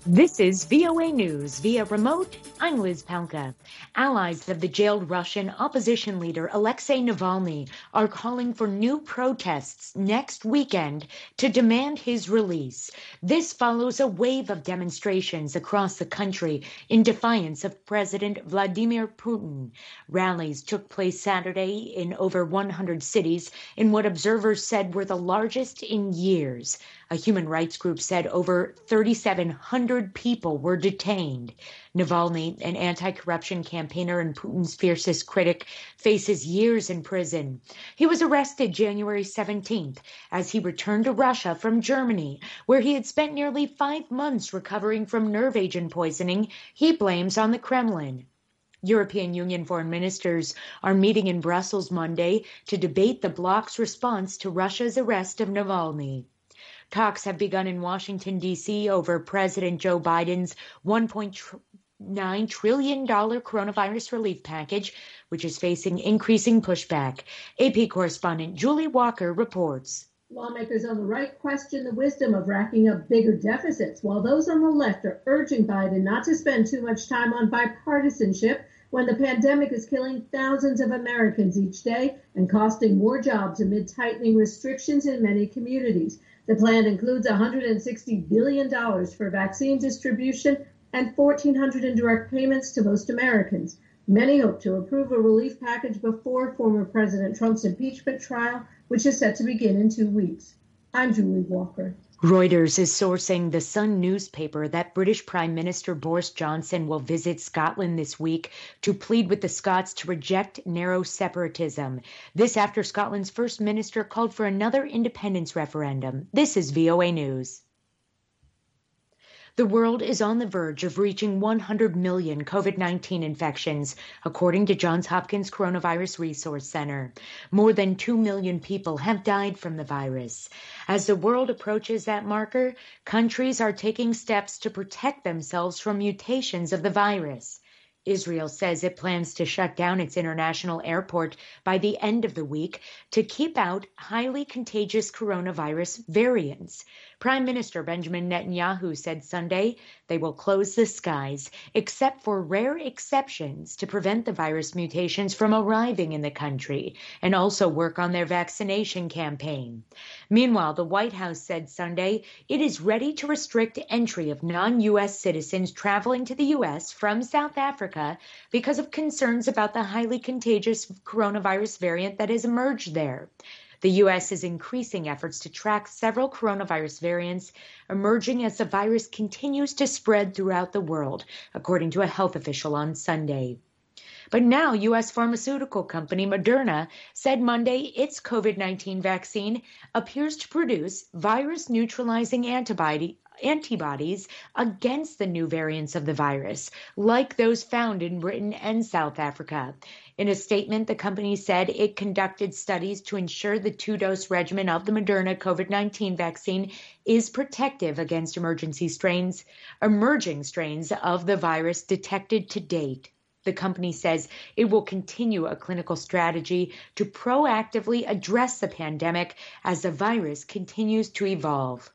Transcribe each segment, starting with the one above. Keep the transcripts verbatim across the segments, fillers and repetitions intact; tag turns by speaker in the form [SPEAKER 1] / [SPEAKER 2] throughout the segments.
[SPEAKER 1] This is V O A News via remote. I'm Liz Palka. Allies of the jailed Russian opposition leader Alexei Navalny are calling for new protests next weekend to demand his release. This follows a wave of demonstrations across the country in defiance of President Vladimir Putin. Rallies took place Saturday in over one hundred cities in what observers said were the largest in years. A human rights group said over thirty-seven hundred people were detained. Navalny, an anti-corruption campaigner and Putin's fiercest critic, faces years in prison. He was arrested January seventeenth as he returned to Russia from Germany, where he had spent nearly five months recovering from nerve agent poisoning he blames on the Kremlin. European Union foreign ministers are meeting in Brussels Monday to debate the bloc's response to Russia's arrest of Navalny. Talks have begun in Washington, D C over President Joe Biden's one point nine trillion dollars coronavirus relief package, which is facing increasing pushback. A P correspondent Julie Walker reports.
[SPEAKER 2] Lawmakers on the right question the wisdom of racking up bigger deficits, while those on the left are urging Biden not to spend too much time on bipartisanship when the pandemic is killing thousands of Americans each day and costing more jobs amid tightening restrictions in many communities. The plan includes one hundred sixty billion dollars for vaccine distribution and fourteen hundred dollars in direct payments to most Americans. Many hope to approve a relief package before former President Trump's impeachment trial, which is set to begin in two weeks. I'm Julie Walker.
[SPEAKER 1] Reuters is sourcing the Sun newspaper that British Prime Minister Boris Johnson will visit Scotland this week to plead with the Scots to reject narrow separatism. This after Scotland's First Minister called for another independence referendum. This is V O A News. The world is on the verge of reaching one hundred million COVID nineteen infections, according to Johns Hopkins Coronavirus Resource Center. More than two million people have died from the virus. As the world approaches that marker, countries are taking steps to protect themselves from mutations of the virus. Israel says it plans to shut down its international airport by the end of the week to keep out highly contagious coronavirus variants. Prime Minister Benjamin Netanyahu said Sunday they will close the skies, except for rare exceptions, to prevent the virus mutations from arriving in the country and also work on their vaccination campaign. Meanwhile, the White House said Sunday it is ready to restrict entry of non-U S citizens traveling to the U S from South Africa because of concerns about the highly contagious coronavirus variant that has emerged there. The U S is increasing efforts to track several coronavirus variants emerging as the virus continues to spread throughout the world, according to a health official on Sunday. But now U S pharmaceutical company Moderna said Monday its COVID nineteen vaccine appears to produce virus-neutralizing antibody antibodies against the new variants of the virus, like those found in Britain and South Africa. In a statement, the company said it conducted studies to ensure the two-dose regimen of the Moderna COVID nineteen vaccine is protective against emergency strains, emerging strains of the virus detected to date. The company says it will continue a clinical strategy to proactively address the pandemic as the virus continues to evolve.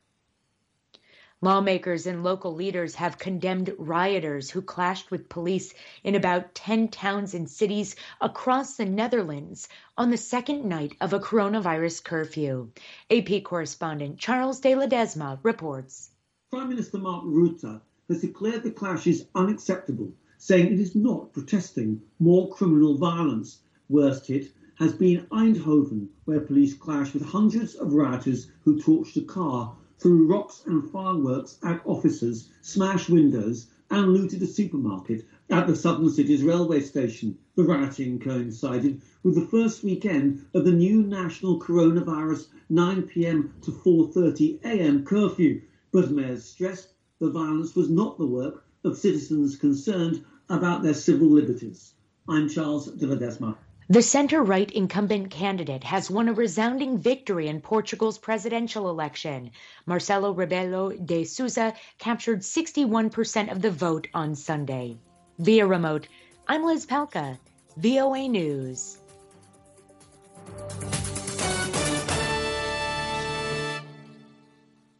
[SPEAKER 1] Lawmakers and local leaders have condemned rioters who clashed with police in about ten towns and cities across the Netherlands on the second night of a coronavirus curfew. A P correspondent Charles de Ledesma reports.
[SPEAKER 3] Prime Minister Mark Rutte has declared the clashes unacceptable, saying it is not protesting more criminal violence. Worst hit has been Eindhoven, where police clashed with hundreds of rioters who torched a car, threw rocks and fireworks at officers, smashed windows and looted a supermarket at the southern city's railway station. The rioting coincided with the first weekend of the new national coronavirus nine p.m. to four thirty a.m. curfew, but mayors stressed the violence was not the work of citizens concerned about their civil liberties. I'm Charles de Ledesma.
[SPEAKER 1] The center-right incumbent candidate has won a resounding victory in Portugal's presidential election. Marcelo Rebelo de Sousa captured sixty-one percent of the vote on Sunday. Via remote, I'm Liz Palka, V O A News.